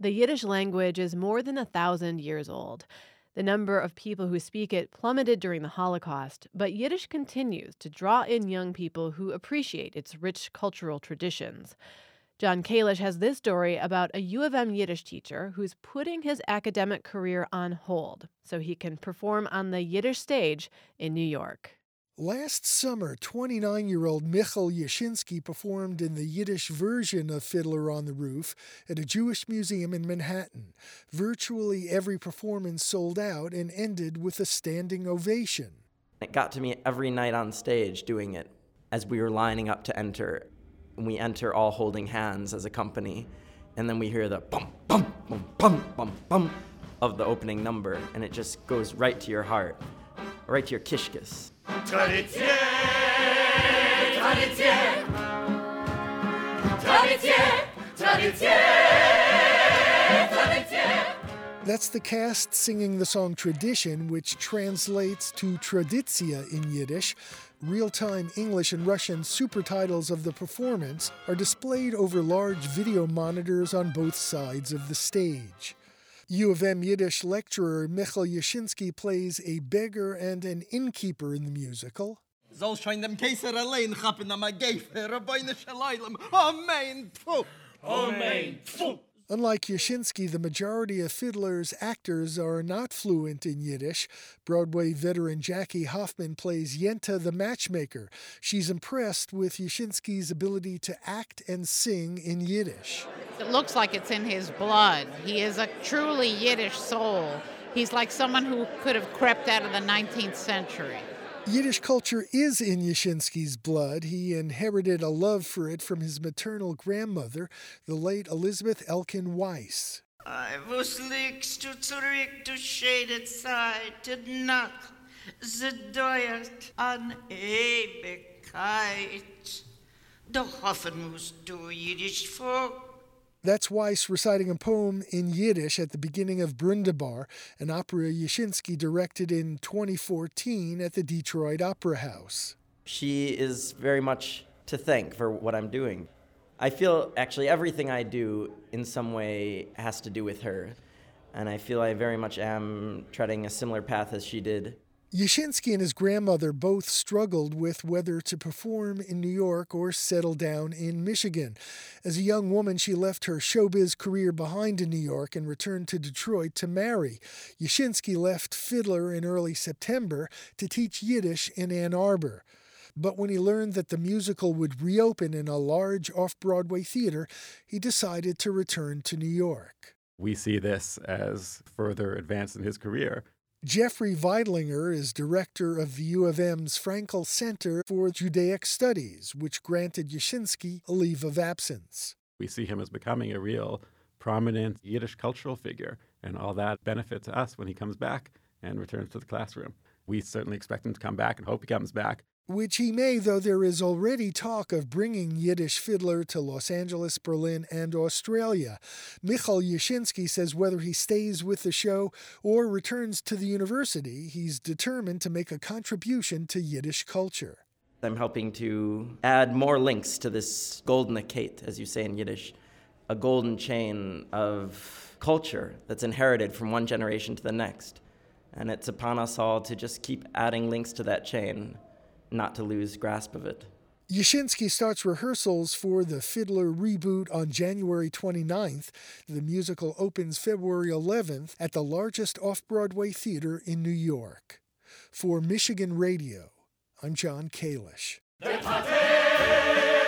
The Yiddish language is more than 1,000 years old. The number of people who speak it plummeted during the Holocaust, but Yiddish continues to draw in young people who appreciate its rich cultural traditions. John Kalish has this story about a U of M Yiddish teacher who's putting his academic career on hold so he can perform on the Yiddish stage in New York. Last summer, 29-year-old Michal Yashinsky performed in the Yiddish version of Fiddler on the Roof at a Jewish museum in Manhattan. Virtually every performance sold out and ended with a standing ovation. It got to me every night on stage doing it as we were lining up to enter. We enter all holding hands as a company, and then we hear the bum, bum, bum, bum, bum, bum of the opening number, and it just goes right to your heart, right to your kishkis. Tradition, tradition, tradition, tradition, tradition. That's the cast singing the song Tradition, which translates to Tradicja in Yiddish. Real-time English and Russian supertitles of the performance are displayed over large video monitors on both sides of the stage. U of M Yiddish lecturer Michal Yashinsky plays a beggar and an innkeeper in the musical. Amen. Unlike Yashinsky, the majority of Fiddler's actors are not fluent in Yiddish. Broadway veteran Jackie Hoffman plays Yenta the matchmaker. She's impressed with Yashinsky's ability to act and sing in Yiddish. It looks like it's in his blood. He is a truly Yiddish soul. He's like someone who could have crept out of the 19th century. Yiddish culture is in Yashinsky's blood. He inherited a love for it from his maternal grandmother, the late Elizabeth Elkin Weiss. I was liegst du zurück, du shaded side, did not the Deutert an Ewigkeit. Doch hoffen musst du Jiddisch Volk. That's Weiss reciting a poem in Yiddish at the beginning of Brundabar, an opera Yashinsky directed in 2014 at the Detroit Opera House. She is very much to thank for what I'm doing. I feel actually everything I do in some way has to do with her, and I feel I very much am treading a similar path as she did. Yashinsky and his grandmother both struggled with whether to perform in New York or settle down in Michigan. As a young woman, she left her showbiz career behind in New York and returned to Detroit to marry. Yashinsky left Fiddler in early September to teach Yiddish in Ann Arbor. But when he learned that the musical would reopen in a large off-Broadway theater, he decided to return to New York. We see this as further advance in his career. Jeffrey Weidlinger is director of the U of M's Frankel Center for Judaic Studies, which granted Yashinsky a leave of absence. We see him as becoming a real prominent Yiddish cultural figure, and all that benefit to us when he comes back and returns to the classroom. We certainly expect him to come back and hope he comes back. Which he may, though there is already talk of bringing Yiddish Fiddler to Los Angeles, Berlin, and Australia. Michal Yashinsky says whether he stays with the show or returns to the university, he's determined to make a contribution to Yiddish culture. I'm helping to add more links to this goldene Kette, as you say in Yiddish, a golden chain of culture that's inherited from one generation to the next. And it's upon us all to just keep adding links to that chain, not to lose grasp of it. Yashinsky starts rehearsals for the Fiddler reboot on January 29th. The musical opens February 11th at the largest off-Broadway theater in New York. For Michigan Radio, I'm John Kalish.